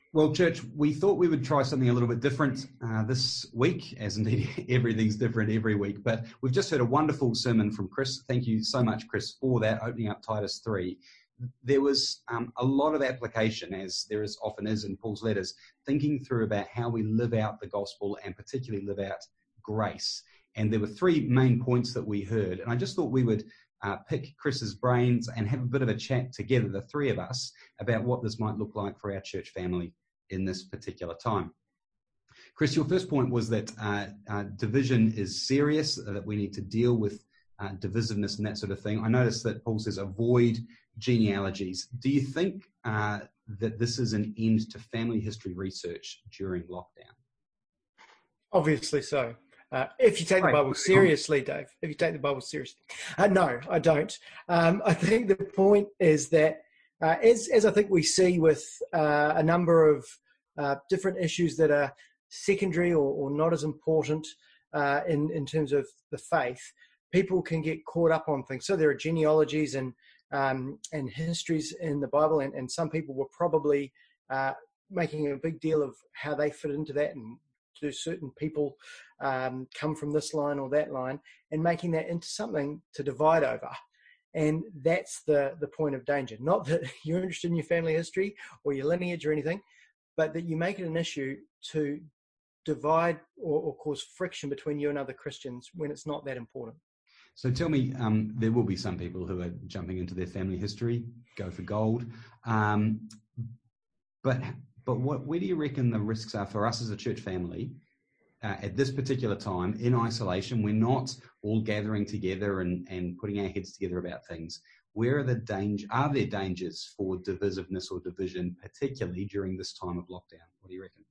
Well, Church, we thought we would try something a little bit different this week, as indeed everything's different every week. But we've just heard a wonderful sermon from Chris. Thank you so much, Chris, for that, opening up Titus 3. There was a lot of application, as there often is in Paul's letters, thinking through about how we live out the gospel and particularly live out grace. And there were three main points that we heard. And I just thought we would pick Chris's brains and have a bit of a chat together, the three of us, about what this might look like for our church family in this particular time. Chris, your first point was that division is serious, that we need to deal with divisiveness and that sort of thing. I noticed that Paul says avoid genealogies. Do you think that this is an end to family history research during lockdown? Obviously so. If you take the Bible seriously, Dave, if you take the Bible seriously. No, I don't. I think the point is that as I think we see with a number of different issues that are secondary or not as important in terms of the faith, people can get caught up on things. So there are genealogies and histories in the Bible, and some people were probably making a big deal of how they fit into that, and do certain people come from this line or that line, and making that into something to divide over. And that's the point of danger. Not that you're interested in your family history or your lineage or anything, but that you make it an issue to divide or cause friction between you and other Christians when it's not that important. So tell me, there will be some people who are jumping into their family history, go for gold. But where do you reckon the risks are for us as a church family at this particular time in isolation? We're not all gathering together and putting our heads together about things. Where are the are there dangers for divisiveness or division, particularly during this time of lockdown? What do you reckon?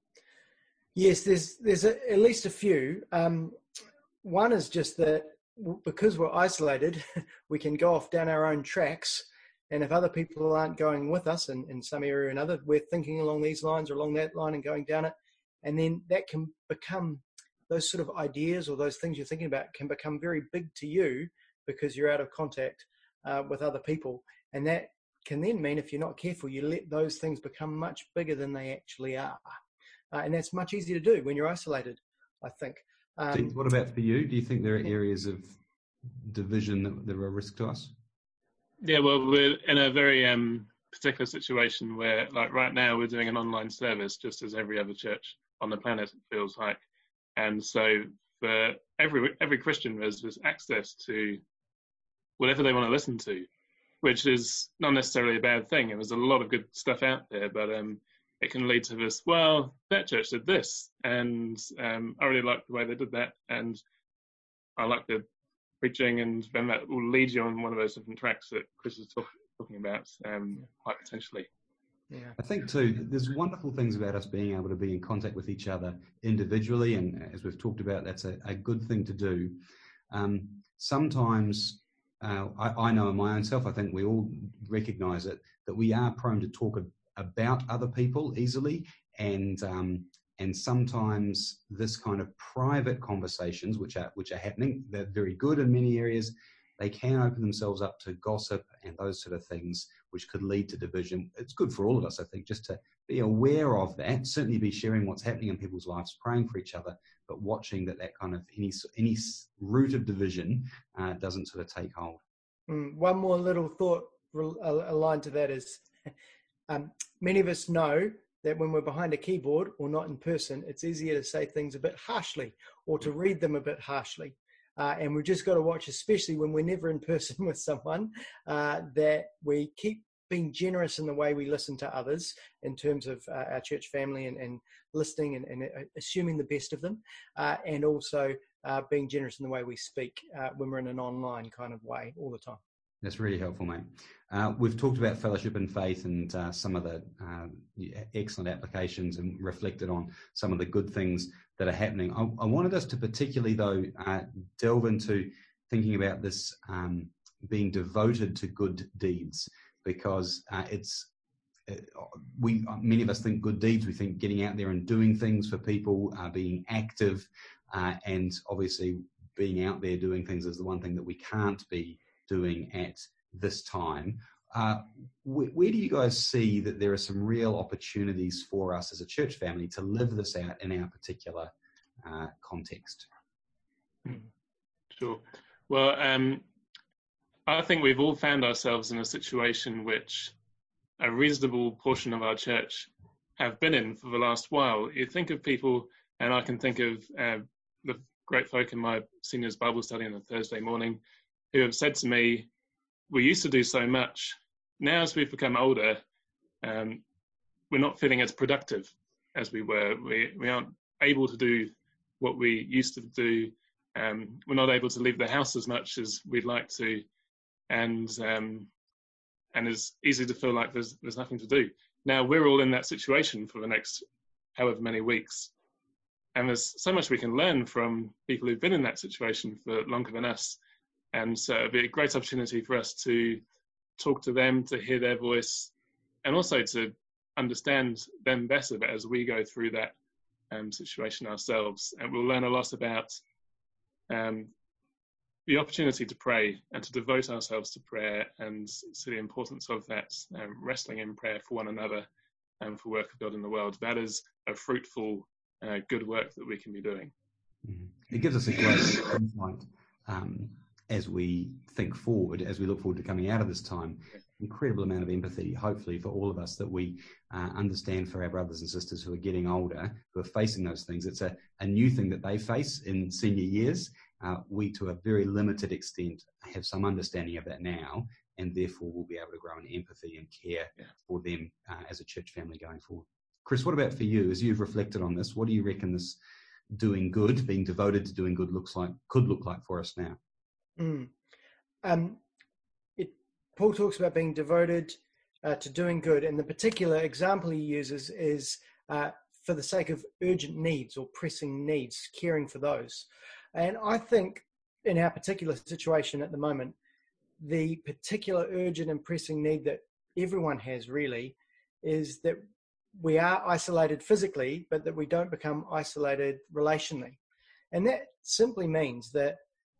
Yes, there's at least a few. One is just that because we're isolated, we can go off down our own tracks. And if other people aren't going with us in some area or another, we're thinking along these lines or along that line and going down it. And then that can become, those sort of ideas or those things you're thinking about can become very big to you because you're out of contact with other people. And that can then mean, if you're not careful, you let those things become much bigger than they actually are. And that's much easier to do when you're isolated, I think. What about for you? Do you think there are areas of division that are a risk to us? Yeah, well, we're in a very particular situation where, like right now, we're doing an online service just as every other church on the planet, it feels like. And so for every Christian, there's access to whatever they want to listen to, which is not necessarily a bad thing. And there's a lot of good stuff out there, but it can lead to this, well, that church did this, and I really like the way they did that, and I like the preaching, and then that will lead you on one of those different tracks that Chris is talking about, quite potentially. Yeah. I think too, there's wonderful things about us being able to be in contact with each other individually, and as we've talked about, that's a good thing to do. Sometimes, I know in my own self, I think we all recognise it, that we are prone to talk about other people easily, and sometimes this kind of private conversations, which are happening, they're very good in many areas. They can open themselves up to gossip and those sort of things, which could lead to division. It's good for all of us, I think, just to be aware of that. Certainly, be sharing what's happening in people's lives, praying for each other, but watching that kind of any root of division doesn't sort of take hold. One more little thought aligned to that is. Many of us know that when we're behind a keyboard or not in person, it's easier to say things a bit harshly or to read them a bit harshly. And we've just got to watch, especially when we're never in person with someone, that we keep being generous in the way we listen to others in terms of our church family and listening and assuming the best of them, and also being generous in the way we speak when we're in an online kind of way all the time. That's really helpful, mate. We've talked about fellowship and faith and some of the excellent applications, and reflected on some of the good things that are happening. I wanted us to particularly, though, delve into thinking about this being devoted to good deeds, because many of us think good deeds. We think getting out there and doing things for people, being active, and obviously being out there doing things is the one thing that we can't be doing at this time. where do you guys see that there are some real opportunities for us as a church family to live this out in our particular context? Sure. Well, I think we've all found ourselves in a situation which a reasonable portion of our church have been in for the last while. You think of people, and I can think of the great folk in my seniors Bible study on a Thursday morning who have said to me, we used to do so much. Now, as we've become older, we're not feeling as productive as we were. We aren't able to do what we used to do. We're not able to leave the house as much as we'd like to. And it's easy to feel like there's nothing to do. Now, we're all in that situation for the next however many weeks. And there's so much we can learn from people who've been in that situation for longer than us. And so it'd be a great opportunity for us to talk to them, to hear their voice, and also to understand them better as we go through that situation ourselves. And we'll learn a lot about the opportunity to pray and to devote ourselves to prayer, and so the importance of that, wrestling in prayer for one another and for work of God in the world. That is a fruitful, good work that we can be doing. Mm-hmm. It gives us a great insight as we think forward, as we look forward to coming out of this time. Incredible amount of empathy, hopefully, for all of us, that we understand for our brothers and sisters who are getting older, who are facing those things. It's a new thing that they face in senior years. We, to a very limited extent, have some understanding of that now, and therefore we'll be able to grow in empathy and care for them as a church family going forward. Chris, what about for you? As you've reflected on this, what do you reckon this doing good, being devoted to doing good, could look like for us now? Paul talks about being devoted to doing good, and the particular example he uses is for the sake of urgent needs or pressing needs, caring for those. And I think in our particular situation at the moment, the particular urgent and pressing need that everyone has really is that we are isolated physically, but that we don't become isolated relationally. And that simply means that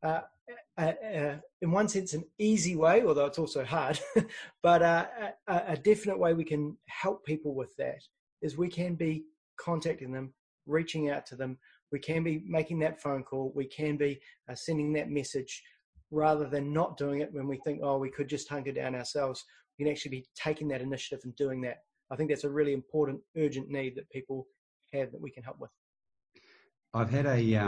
in one sense, an easy way, although it's also hard, but a definite way we can help people with that is we can be contacting them, reaching out to them. We can be making that phone call. We can be sending that message, rather than not doing it when we think, oh, we could just hunker down ourselves. We can actually be taking that initiative and doing that. I think that's a really important, urgent need that people have that we can help with. I've had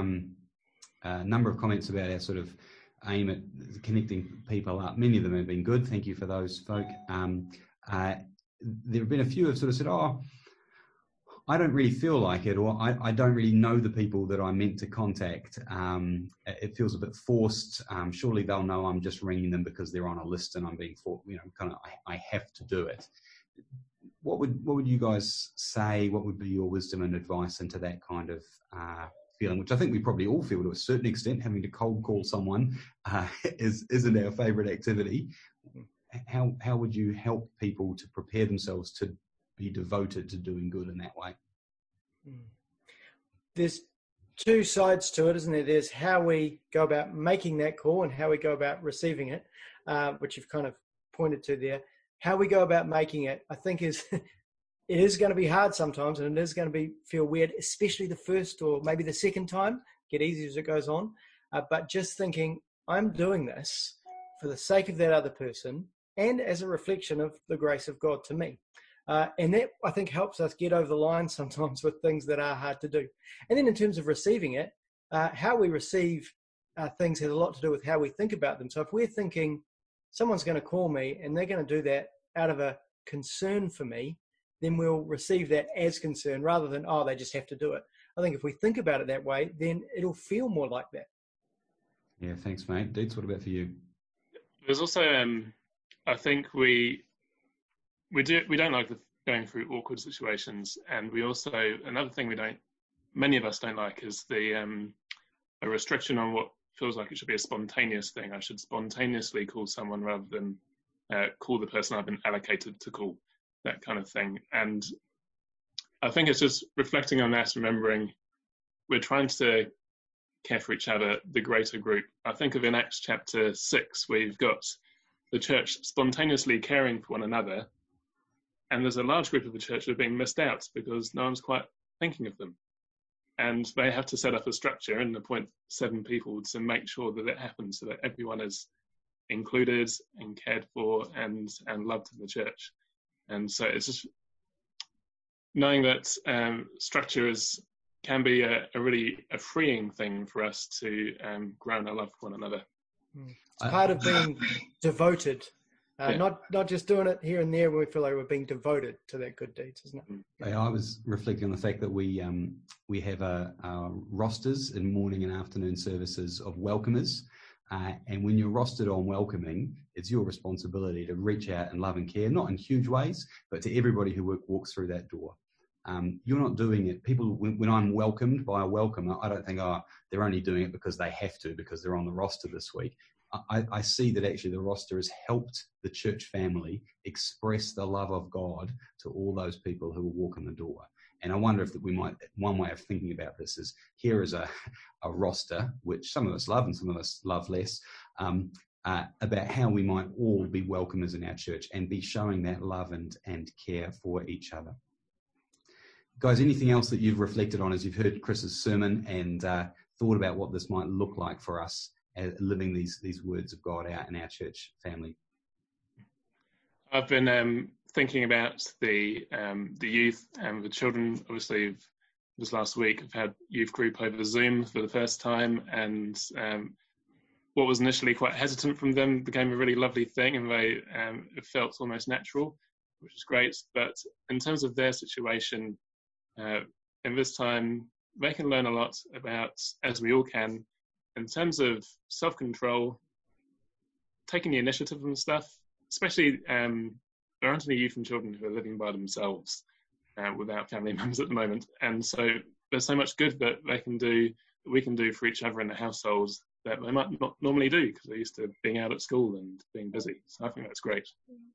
a number of comments about our sort of aim at connecting people up. Many of them have been good. Thank you for those folk. There have been a few who have sort of said, oh, I don't really feel like it, or I don't really know the people that I'm meant to contact. It feels a bit forced. Surely they'll know I'm just ringing them because they're on a list and I'm being I have to do it. What would you guys say? What would be your wisdom and advice into that kind of feeling, which I think we probably all feel to a certain extent? Having to cold call someone isn't our favourite activity. How would you help people to prepare themselves to be devoted to doing good in that way? There's two sides to it, isn't there? There's how we go about making that call and how we go about receiving it, which you've kind of pointed to there. How we go about making it, I think, it is going to be hard sometimes, and it is going to feel weird, especially the first or maybe the second time. Get easier as it goes on. But just thinking, I'm doing this for the sake of that other person and as a reflection of the grace of God to me. And that, I think, helps us get over the line sometimes with things that are hard to do. And then in terms of receiving it, how we receive things has a lot to do with how we think about them. So if we're thinking someone's going to call me and they're going to do that out of a concern for me, then we'll receive that as concern rather than, oh, they just have to do it. I think if we think about it that way, then it'll feel more like that. Yeah, thanks, mate. Deets, what about for you? There's also, I think we don't like going through awkward situations, and we also, another thing many of us don't like is a restriction on what feels like it should be a spontaneous thing. I should spontaneously call someone rather than call the person I've been allocated to call, that kind of thing. And I think it's just reflecting on that, remembering we're trying to care for each other, the greater group. I think of in Acts chapter 6, we've got the church spontaneously caring for one another, and there's a large group of the church that are being missed out because no one's quite thinking of them. And they have to set up a structure and appoint 7 people to make sure that it happens, so that everyone is included and cared for and loved in the church. And so it's just knowing that structure can be a really freeing thing for us to grow in our love for one another. It's part of being devoted, not just doing it here and there when we feel like we're being devoted to that good deeds, isn't it? I was reflecting on the fact that we have our rosters in morning and afternoon services of welcomers. And when you're rostered on welcoming, it's your responsibility to reach out and love and care, not in huge ways, but to everybody who walks through that door. You're not doing it. People, when I'm welcomed by a welcomer, I don't think, they're only doing it because they have to, because they're on the roster this week. I see that actually the roster has helped the church family express the love of God to all those people who will walk in the door. And I wonder if one way of thinking about this is, here is a roster, which some of us love and some of us love less, about how we might all be welcomers in our church and be showing that love and care for each other. Guys, anything else that you've reflected on as you've heard Chris's sermon and thought about what this might look like for us living these words of God out in our church family? I've been thinking about the youth and the children. Obviously, this last week I've had youth group over Zoom for the first time, and what was initially quite hesitant from them became a really lovely thing, and it felt almost natural, which is great. But in terms of their situation, in this time, they can learn a lot about, as we all can, in terms of self-control, taking the initiative and stuff. Especially, there aren't any youth and children who are living by themselves without family members at the moment, and so there's so much good that we can do for each other in the households that they might not normally do because they're used to being out at school and being busy. So I think that's great.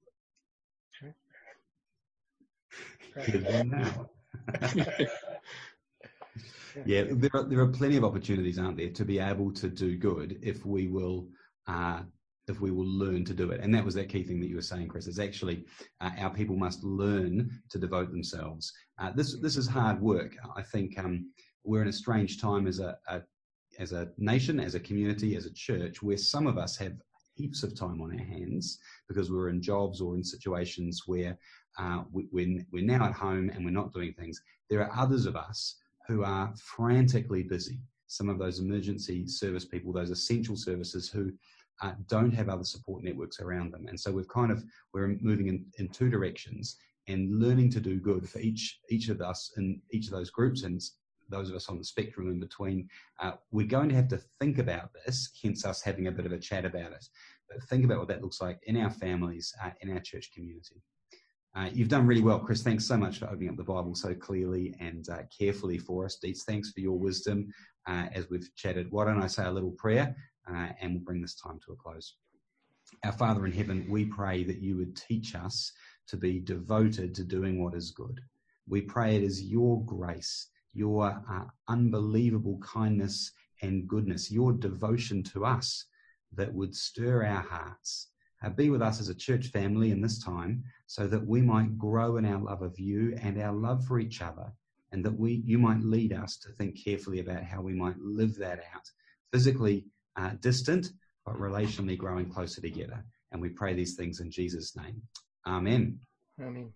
Yeah, there are plenty of opportunities, aren't there, to be able to do good if we will learn to do it. And that was that key thing that you were saying, Chris, is actually our people must learn to devote themselves. This is hard work. I think we're in a strange time as a nation, as a community, as a church, where some of us have heaps of time on our hands because we're in jobs or in situations where we're now at home and we're not doing things. There are others of us who are frantically busy. Some of those emergency service people, those essential services who don't have other support networks around them. And so we're moving in 2 directions and learning to do good for each of us in each of those groups and those of us on the spectrum in between. We're going to have to think about this, hence us having a bit of a chat about it. But think about what that looks like in our families, in our church community. You've done really well, Chris. Thanks so much for opening up the Bible so clearly and carefully for us. Deets, thanks for your wisdom as we've chatted. Why don't I say a little prayer and we'll bring this time to a close. Our Father in heaven, we pray that you would teach us to be devoted to doing what is good. We pray it is your grace, your unbelievable kindness and goodness, your devotion to us that would stir our hearts. Be with us as a church family in this time so that we might grow in our love of you and our love for each other, and that you might lead us to think carefully about how we might live that out, physically distant, but relationally growing closer together. And we pray these things in Jesus' name. Amen. Amen.